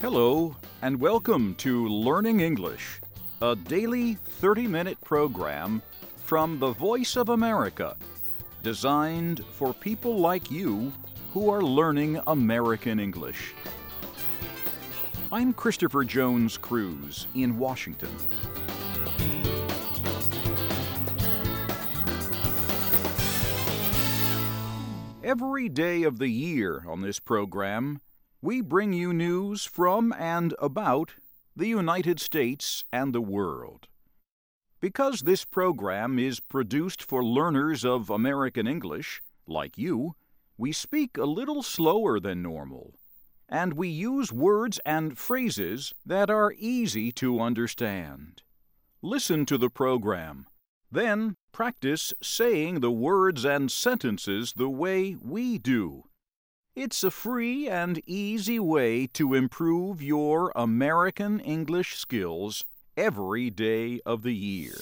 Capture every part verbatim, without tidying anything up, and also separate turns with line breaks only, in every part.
Hello, and welcome to Learning English, a daily thirty-minute program from the Voice of America, designed for people like you who are learning American English. I'm Christopher Jones Cruz in Washington. Every day of the year on this program, we bring you news from and about the United States and the world. Because this program is produced for learners of American English, like you, we speak a little slower than normal, and we use words and phrases that are easy to understand. Listen to the program. Then practice saying the words and sentences the way we do. It's a free and easy way to improve your American English skills every day of the year.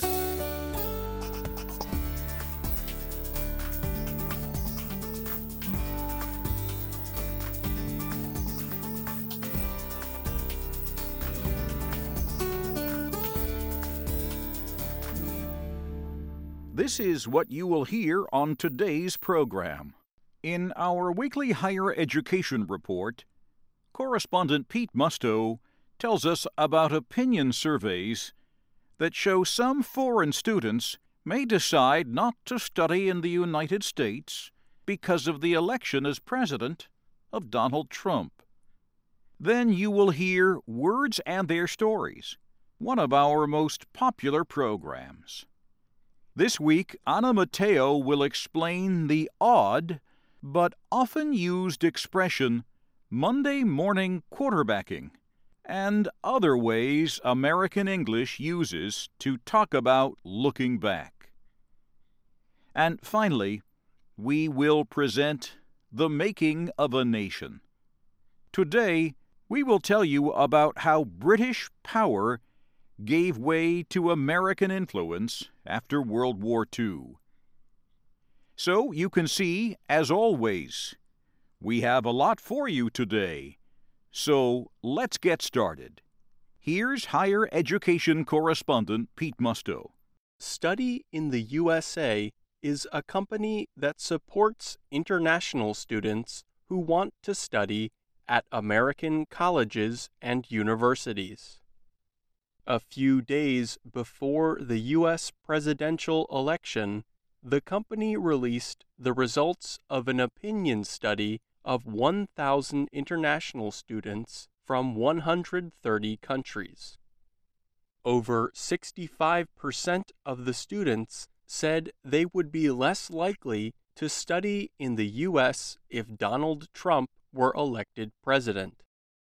This is what you will hear on today's program. In our weekly higher education report, correspondent Pete Musto tells us about opinion surveys that show some foreign students may decide not to study in the United States because of the election as president of Donald Trump. Then you will hear Words and Their Stories, one of our most popular programs. This week, Anna Mateo will explain the odd but often used expression Monday morning quarterbacking and other ways American English uses to talk about looking back. And finally, we will present The Making of a Nation. Today, we will tell you about how British power gave way to American influence after World War Two. So you can see, as always, we have a lot for you today. So let's get started. Here's higher education correspondent Pete Musto.
Study in the U S A is a company that supports international students who want to study at American colleges and universities. A few days before the U S presidential election, the company released the results of an opinion study of one thousand international students from one hundred thirty countries. Over sixty-five percent of the students said they would be less likely to study in the U S if Donald Trump were elected president.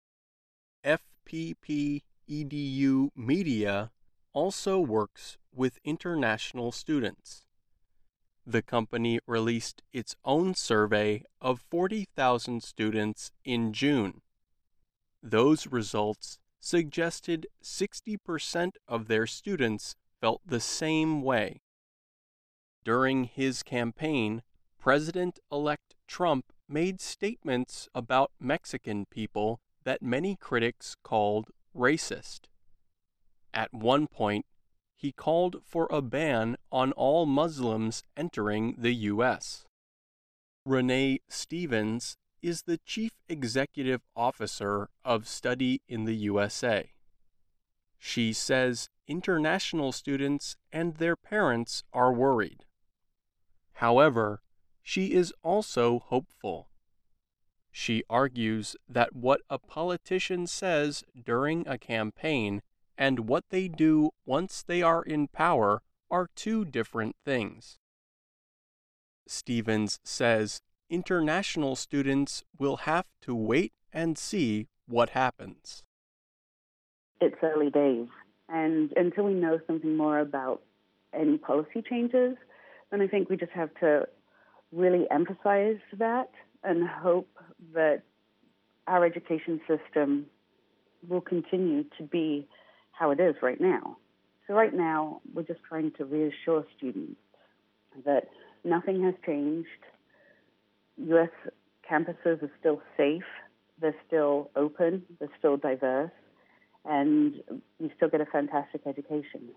F P P E D U Media also works with international students. The company released its own survey of forty thousand students in June. Those results suggested sixty percent of their students felt the same way. During his campaign, President-elect Trump made statements about Mexican people that many critics called racist. At one point, he called for a ban on all Muslims entering the U S. Renee Stevens is the Chief Executive Officer of Study in the U S A. She says international students and their parents are worried. However, she is also hopeful. She argues that what a politician says during a campaign and what they do once they are in power are two different things. Stevens says international students will have to wait and see what happens.
It's early days, and until we know something more about any policy changes, then I think we just have to really emphasize that and hope that our education system will continue to be how it is right now. So right now, we're just trying to reassure students that nothing has changed. U S campuses are still safe they're still open, they're still diverse, and you still get a fantastic education.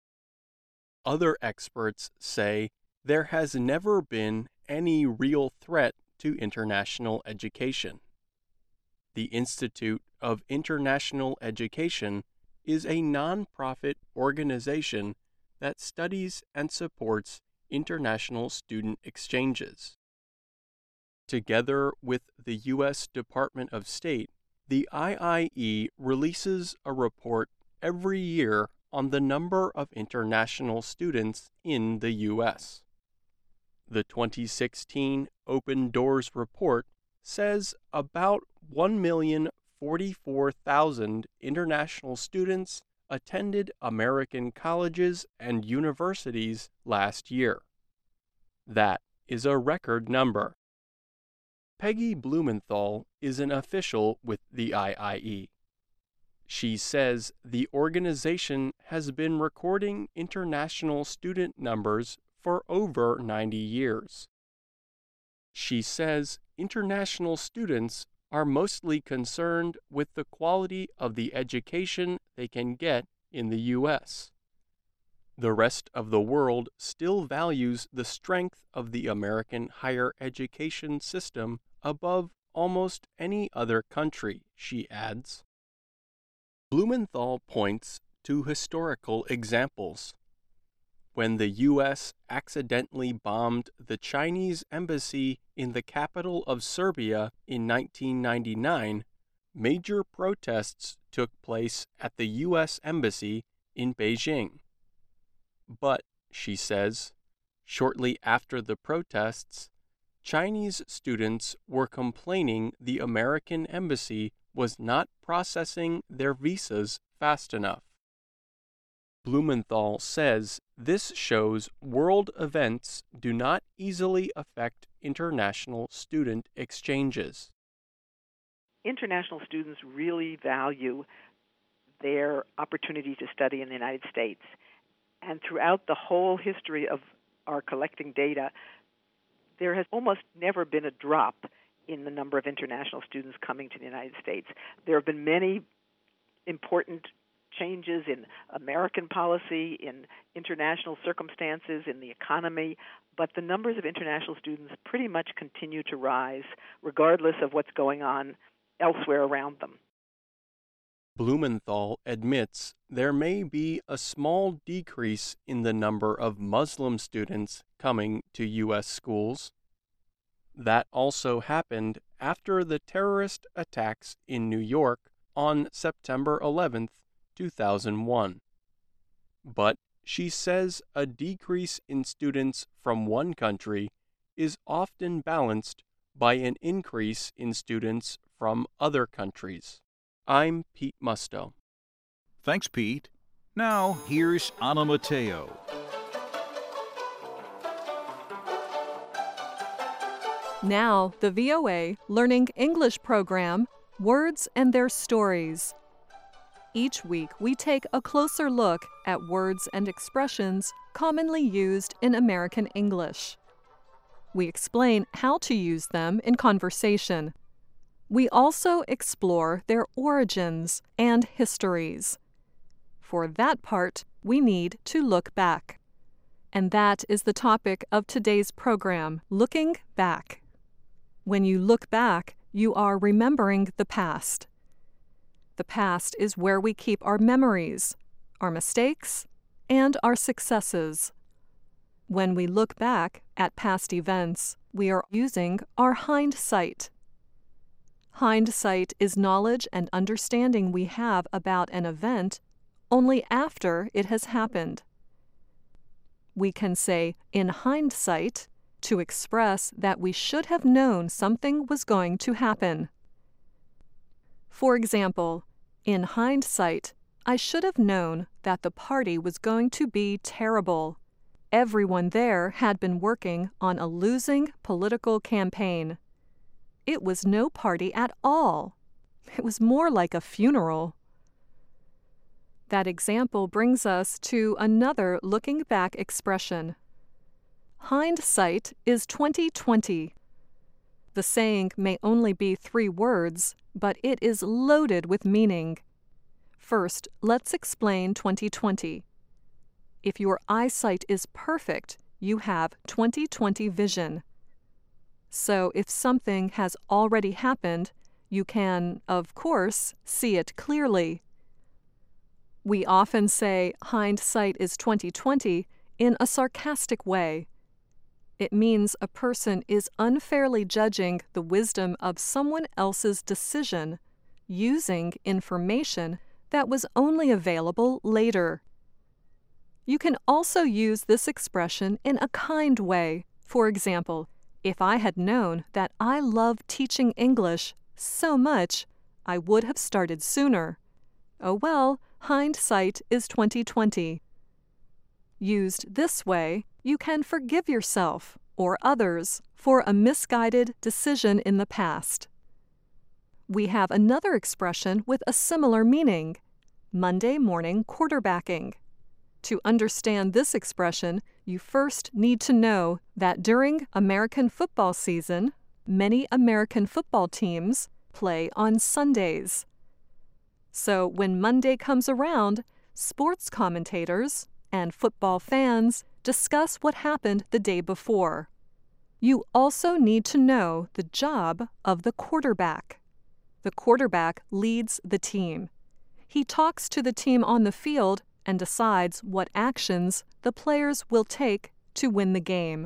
Other experts say there has never been any real threat to international education. The Institute of International Education is a nonprofit organization that studies and supports international student exchanges. Together with the U S Department of State, the I I E releases a report every year on the number of international students in the U S. The twenty sixteen Open Doors report says about one million forty-four thousand international students attended American colleges and universities last year. That is a record number. Peggy Blumenthal is an official with the I I E. She says the organization has been recording international student numbers for over ninety years. She says international students are mostly concerned with the quality of the education they can get in the U S. The rest of the world still values the strength of the American higher education system above almost any other country, she adds. Blumenthal points to historical examples. When the U S accidentally bombed the Chinese embassy in the capital of Serbia in nineteen ninety-nine, major protests took place at the U S embassy in Beijing. But, she says, shortly after the protests, Chinese students were complaining the American embassy was not processing their visas fast enough. Blumenthal says this shows world events do not easily affect international student exchanges.
International students really value their opportunity to study in the United States. And throughout the whole history of our collecting data, there has almost never been a drop in the number of international students coming to the United States. There have been many important changes in American policy, in international circumstances, in the economy, but the numbers of international students pretty much continue to rise regardless of what's going on elsewhere around them.
Blumenthal admits there may be a small decrease in the number of Muslim students coming to U S schools. That also happened after the terrorist attacks in New York on September eleventh, two thousand one. But she says a decrease in students from one country is often balanced by an increase in students from other countries. I'm Pete Musto.
Thanks, Pete. Now, here's Anna Mateo.
Now, the V O A Learning English program, Words and Their Stories. Each week, we take a closer look at words and expressions commonly used in American English. We explain how to use them in conversation. We also explore their origins and histories. For that part, we need to look back. And that is the topic of today's program, Looking Back. When you look back, you are remembering the past. The past is where we keep our memories, our mistakes, and our successes. When we look back at past events, we are using our hindsight. Hindsight is knowledge and understanding we have about an event only after it has happened. We can say, in hindsight, to express that we should have known something was going to happen. For example, in hindsight, I should have known that the party was going to be terrible. Everyone there had been working on a losing political campaign. It was no party at all. It was more like a funeral. That example brings us to another looking back expression. Hindsight is twenty twenty. The saying may only be three words, but it is loaded with meaning. First, let's explain twenty twenty. If your eyesight is perfect, you have twenty twenty vision. So if something has already happened, you can, of course, see it clearly. We often say hindsight is twenty twenty in a sarcastic way. It means a person is unfairly judging the wisdom of someone else's decision using information that was only available later. You can also use this expression in a kind way. For example, if I had known that I love teaching English so much, I would have started sooner. Oh well, hindsight is twenty twenty. Used this way, you can forgive yourself or others for a misguided decision in the past. We have another expression with a similar meaning, Monday morning quarterbacking. To understand this expression, you first need to know that during American football season, many American football teams play on Sundays. So when Monday comes around, sports commentators and football fans discuss what happened the day before. You also need to know the job of the quarterback. The quarterback leads the team. He talks to the team on the field and decides what actions the players will take to win the game.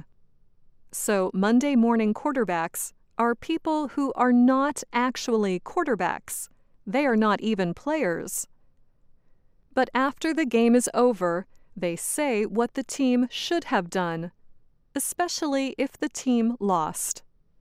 So Monday morning quarterbacks are people who are not actually quarterbacks. They are not even players. But after the game is over, they say what the team should have done, especially if the team lost.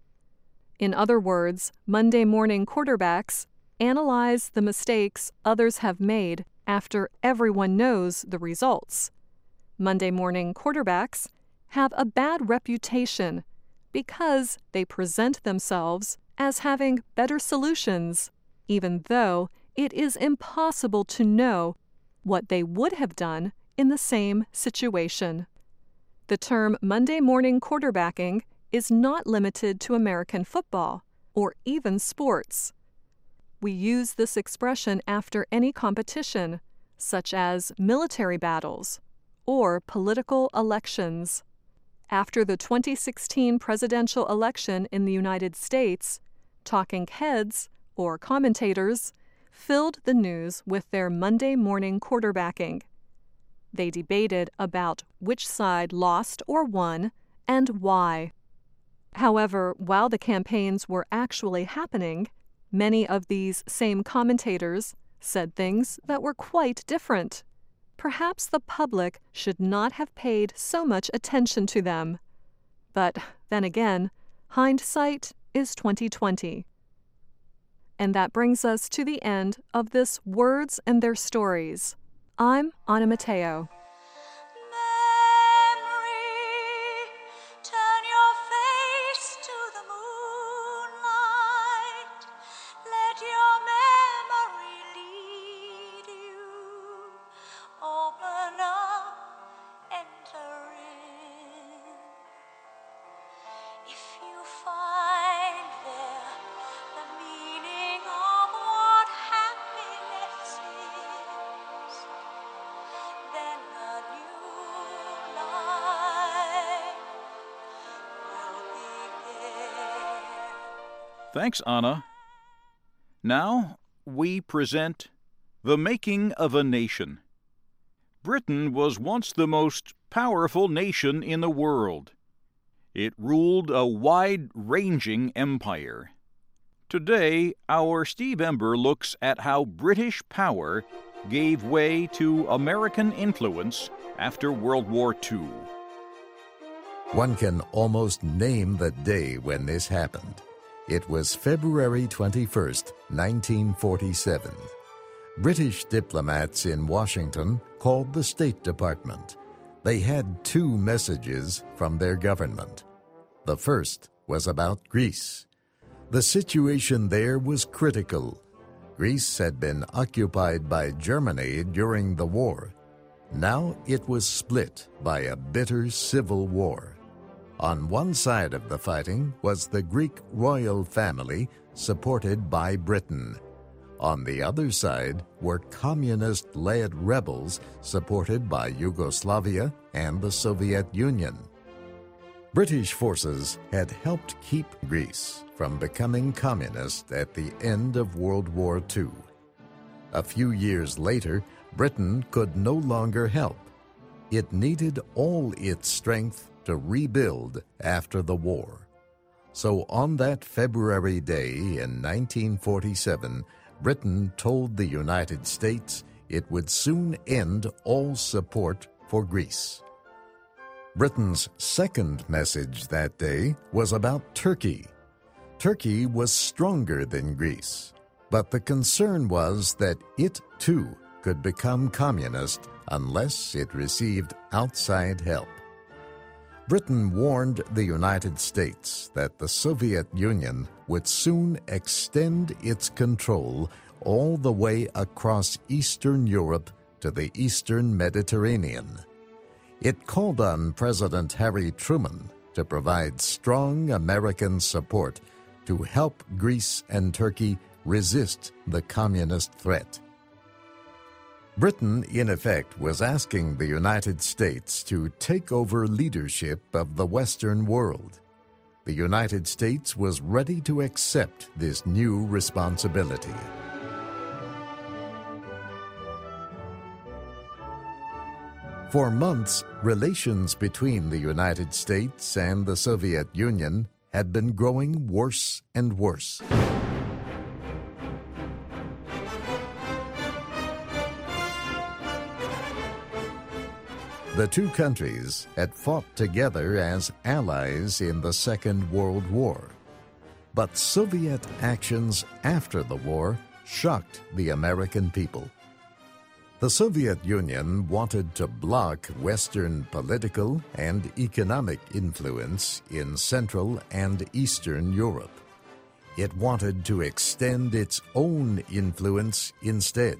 In other words, Monday morning quarterbacks analyze the mistakes others have made after everyone knows the results. Monday morning quarterbacks have a bad reputation because they present themselves as having better solutions, even though it is impossible to know what they would have done in the same situation. The term Monday morning quarterbacking is not limited to American football or even sports. We use this expression after any competition, such as military battles or political elections. After the twenty sixteen presidential election in the United States, talking heads, or commentators, filled the news with their Monday morning quarterbacking. They debated about which side lost or won and why. However, while the campaigns were actually happening, many of these same commentators said things that were quite different. Perhaps the public should not have paid so much attention to them. But then again, hindsight is twenty twenty. And that brings us to the end of this Words and Their Stories. I'm Anna Matteo.
Thanks, Anna. Now we present The Making of a Nation. Britain was once the most powerful nation in the world. It ruled a wide-ranging empire. Today, our Steve Ember looks at how British power gave way to American influence after World War Two.
One can almost name the day when this happened. It was February twenty-first, nineteen forty-seven. British diplomats in Washington called the State Department. They had two messages from their government. The first was about Greece. The situation there was critical. Greece had been occupied by Germany during the war. Now it was split by a bitter civil war. On one side of the fighting was the Greek royal family, supported by Britain. On the other side were communist-led rebels supported by Yugoslavia and the Soviet Union. British forces had helped keep Greece from becoming communist at the end of World War Two. A few years later, Britain could no longer help. It needed all its strength to rebuild after the war. So on that February day in nineteen forty-seven, Britain told the United States it would soon end all support for Greece. Britain's second message that day was about Turkey. Turkey was stronger than Greece, but the concern was that it too could become communist unless it received outside help. Britain warned the United States that the Soviet Union would soon extend its control all the way across Eastern Europe to the Eastern Mediterranean. It called on President Harry Truman to provide strong American support to help Greece and Turkey resist the communist threat. Britain, in effect, was asking the United States to take over leadership of the Western world. The United States was ready to accept this new responsibility. For months, relations between the United States and the Soviet Union had been growing worse and worse. The two countries had fought together as allies in the Second World War. But Soviet actions after the war shocked the American people. The Soviet Union wanted to block Western political and economic influence in Central and Eastern Europe. It wanted to extend its own influence instead.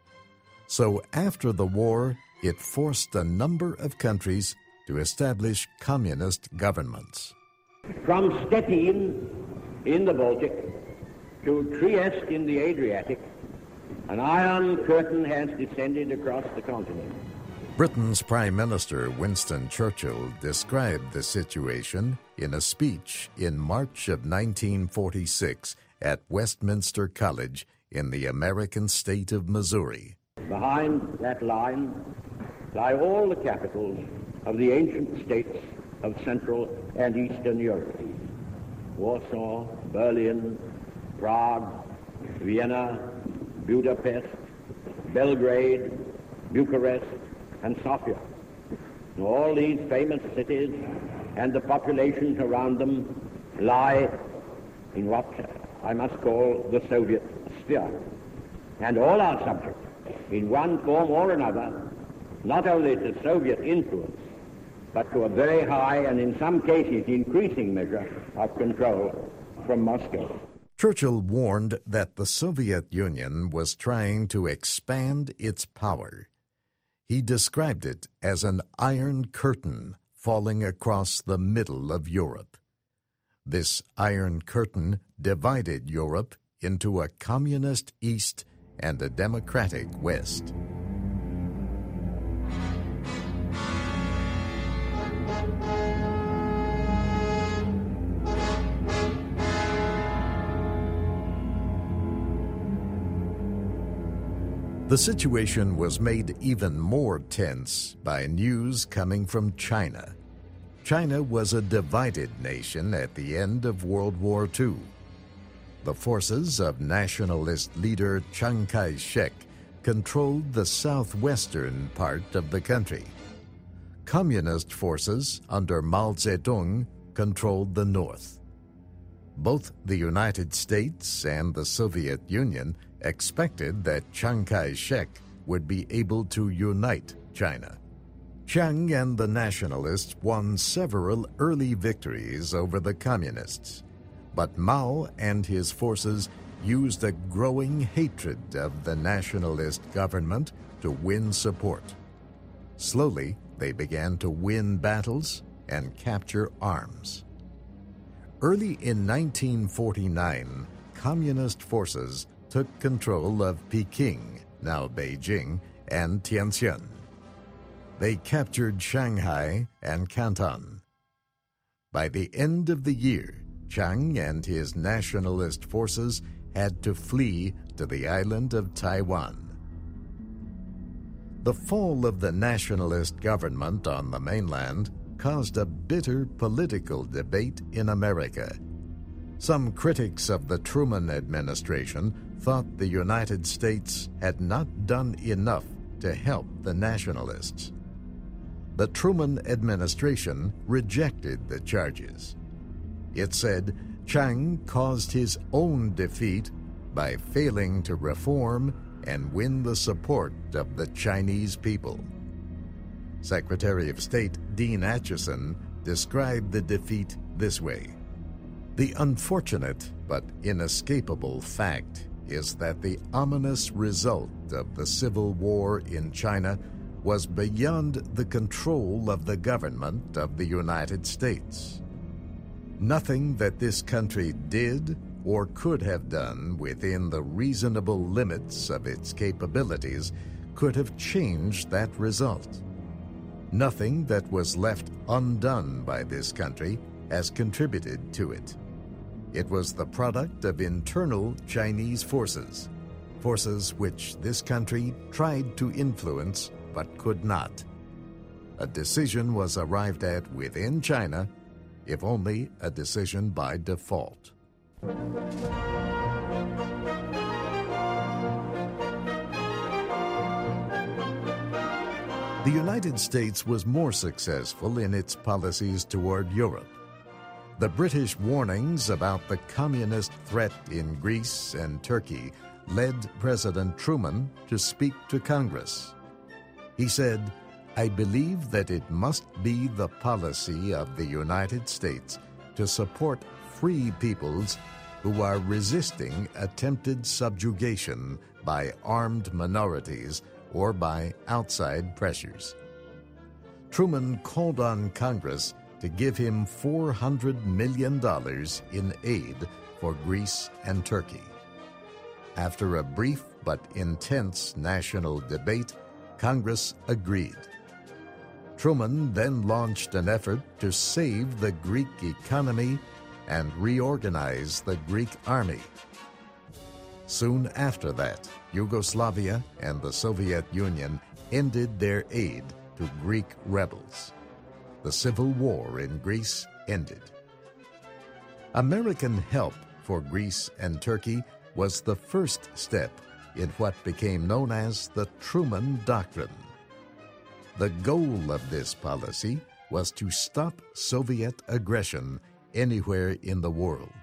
So after the war, it forced a number of countries to establish communist governments.
From Stettin in the Baltic to Trieste in the Adriatic, an iron curtain has descended across the continent.
Britain's Prime Minister Winston Churchill described the situation in a speech in March of nineteen forty-six at Westminster College in the American state of Missouri.
Behind that line lie all the capitals of the ancient states of Central and Eastern Europe: Warsaw, Berlin, Prague, Vienna, Budapest, Belgrade, Bucharest, and Sofia. All these famous cities and the populations around them lie in what I must call the Soviet sphere. And all are subject, in one form or another, not only to Soviet influence, but to a very high and in some cases increasing measure of control from Moscow.
Churchill warned that the Soviet Union was trying to expand its power. He described it as an iron curtain falling across the middle of Europe. This iron curtain divided Europe into a communist East and a democratic West. The situation was made even more tense by news coming from China. China was a divided nation at the end of World War Two. The forces of nationalist leader Chiang Kai-shek controlled the southwestern part of the country. Communist forces under Mao Zedong controlled the north. Both the United States and the Soviet Union expected that Chiang Kai-shek would be able to unite China. Chiang and the nationalists won several early victories over the communists, but Mao and his forces used a growing hatred of the nationalist government to win support. Slowly, they began to win battles and capture arms. Early in nineteen forty-nine, Communist forces took control of Peking, now Beijing, and Tientsin. They captured Shanghai and Canton. By the end of the year, Chiang and his nationalist forces had to flee to the island of Taiwan. The fall of the nationalist government on the mainland caused a bitter political debate in America. Some critics of the Truman administration thought the United States had not done enough to help the nationalists. The Truman administration rejected the charges. It said Chiang caused his own defeat by failing to reform and win the support of the Chinese people. Secretary of State Dean Acheson described the defeat this way: "The unfortunate but inescapable fact is that the ominous result of the Civil War in China was beyond the control of the government of the United States. Nothing that this country did or could have done within the reasonable limits of its capabilities could have changed that result. Nothing that was left undone by this country has contributed to it. It was the product of internal Chinese forces, forces which this country tried to influence but could not. A decision was arrived at within China, if only a decision by default." The United States was more successful in its policies toward Europe. The British warnings about the communist threat in Greece and Turkey led President Truman to speak to Congress. He said, "I believe that it must be the policy of the United States to support free peoples who are resisting attempted subjugation by armed minorities or by outside pressures." Truman called on Congress to give him four hundred million dollars in aid for Greece and Turkey. After a brief but intense national debate, Congress agreed. Truman then launched an effort to save the Greek economy and reorganize the Greek army. Soon after that, Yugoslavia and the Soviet Union ended their aid to Greek rebels. The Civil War in Greece ended. American help for Greece and Turkey was the first step in what became known as the Truman Doctrine. The goal of this policy was to stop Soviet aggression anywhere in the world.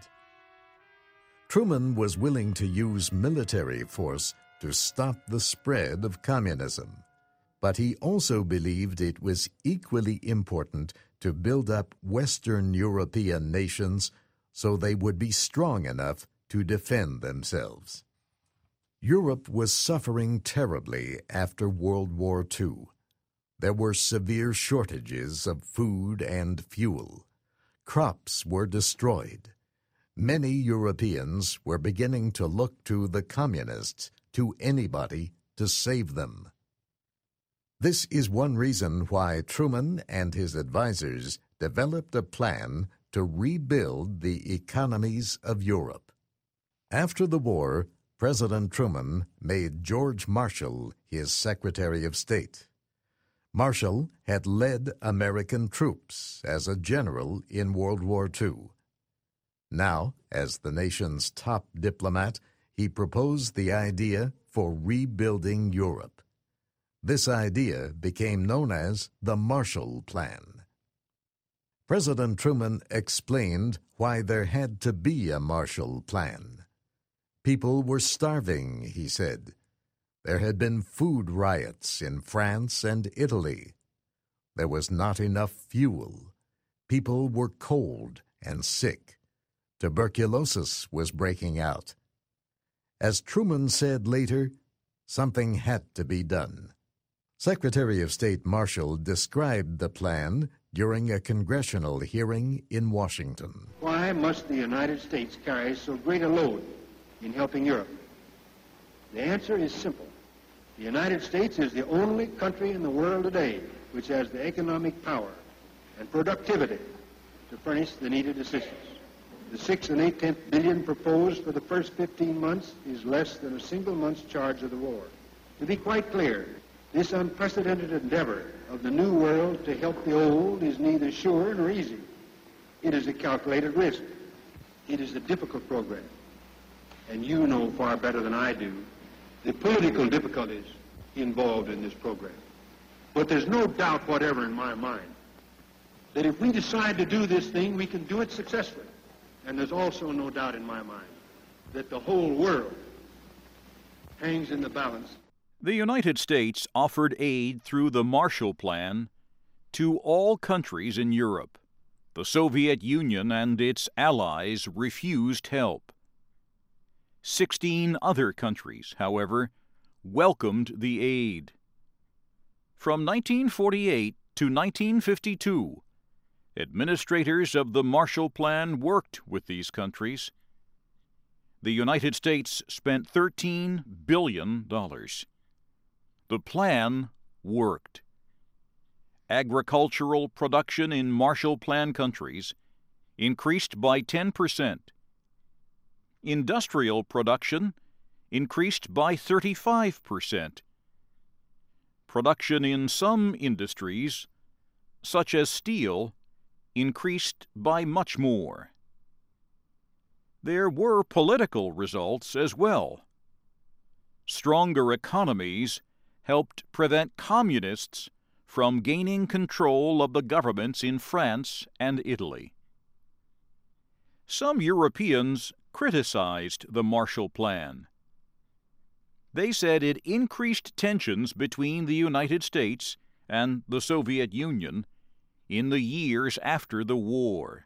Truman was willing to use military force to stop the spread of communism, but he also believed it was equally important to build up Western European nations so they would be strong enough to defend themselves. Europe was suffering terribly after World War Two. There were severe shortages of food and fuel. Crops were destroyed. Many Europeans were beginning to look to the communists, to anybody, to save them. This is one reason why Truman and his advisors developed a plan to rebuild the economies of Europe. After the war, President Truman made George Marshall his Secretary of State. Marshall had led American troops as a general in World War Two. Now, as the nation's top diplomat, he proposed the idea for rebuilding Europe. This idea became known as the Marshall Plan. President Truman explained why there had to be a Marshall Plan. People were starving, he said. There had been food riots in France and Italy. There was not enough fuel. People were cold and sick. Tuberculosis was breaking out. As Truman said later, something had to be done. Secretary of State Marshall described the plan during a congressional hearing in Washington.
Why must the United States carry so great a load in helping Europe? The answer is simple. The United States is the only country in the world today which has the economic power and productivity to furnish the needed assistance. The six and eight-tenth billion proposed for the first fifteen months is less than a single month's charge of the war. To be quite clear, this unprecedented endeavor of the new world to help the old is neither sure nor easy. It is a calculated risk. It is a difficult program. And you know far better than I do the political difficulties involved in this program. But there's no doubt whatever in my mind that if we decide to do this thing, we can do it successfully. And there's also no doubt in my mind that the whole world hangs in the balance.
The United States offered aid through the Marshall Plan to all countries in Europe. The Soviet Union and its allies refused help. Sixteen other countries, however, welcomed the aid. From nineteen forty-eight to nineteen fifty-two, administrators of the Marshall Plan worked with these countries. The United States spent thirteen billion dollars. The plan worked. Agricultural production in Marshall Plan countries increased by ten percent. Industrial production increased by thirty-five percent. Production in some industries, such as steel, increased by much more. There were political results as well. Stronger economies helped prevent communists from gaining control of the governments in France and Italy. Some Europeans criticized the Marshall Plan. They said it increased tensions between the United States and the Soviet Union in the years after the war.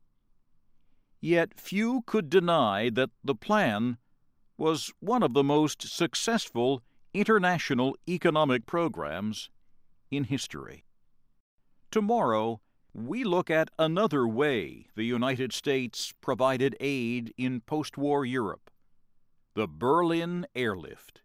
Yet few could deny that the plan was one of the most successful international economic programs in history. Tomorrow, we look at another way the United States provided aid in post-war Europe, the Berlin Airlift.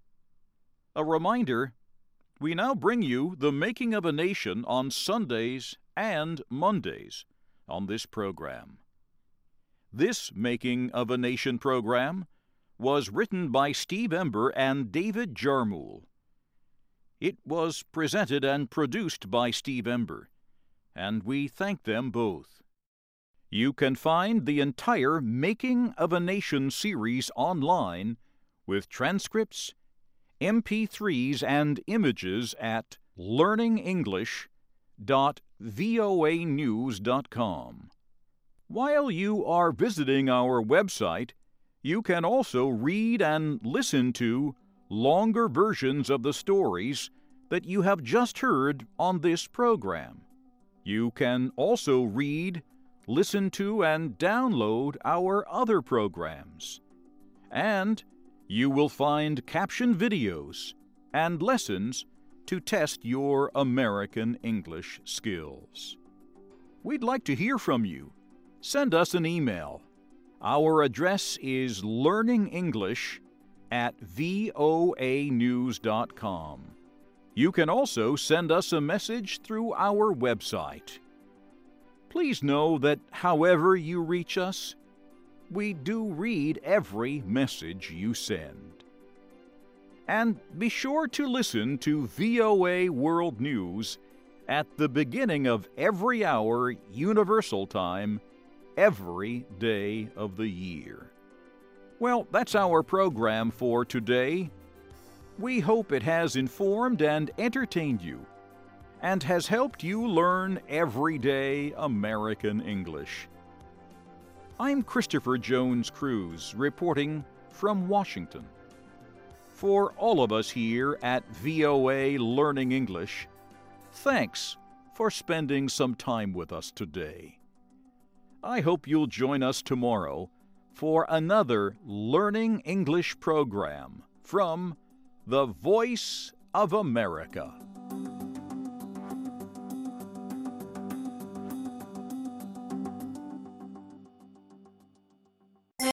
A reminder, we now bring you The Making of a Nation on Sundays and Mondays on this program. This Making of a Nation program was written by Steve Ember and David Jarmuel. It was presented and produced by Steve Ember, and we thank them both. You can find the entire Making of a Nation series online with transcripts, M P threes, and images at learning english dot voa news dot com. While you are visiting our website, you can also read and listen to longer versions of the stories that you have just heard on this program. You can also read, listen to, and download our other programs. And you will find captioned videos and lessons to test your American English skills. We'd like to hear from you. Send us an email. Our address is learningenglish at voa news dot com. You can also send us a message through our website. Please know that however you reach us, we do read every message you send. And be sure to listen to V O A World News at the beginning of every hour Universal Time, every day of the year. Well, that's our program for today. We hope it has informed and entertained you, and has helped you learn everyday American English. I'm Christopher Jones Cruz, reporting from Washington. For all of us here at V O A Learning English, thanks for spending some time with us today. I hope you'll join us tomorrow for another Learning English program from the Voice of America.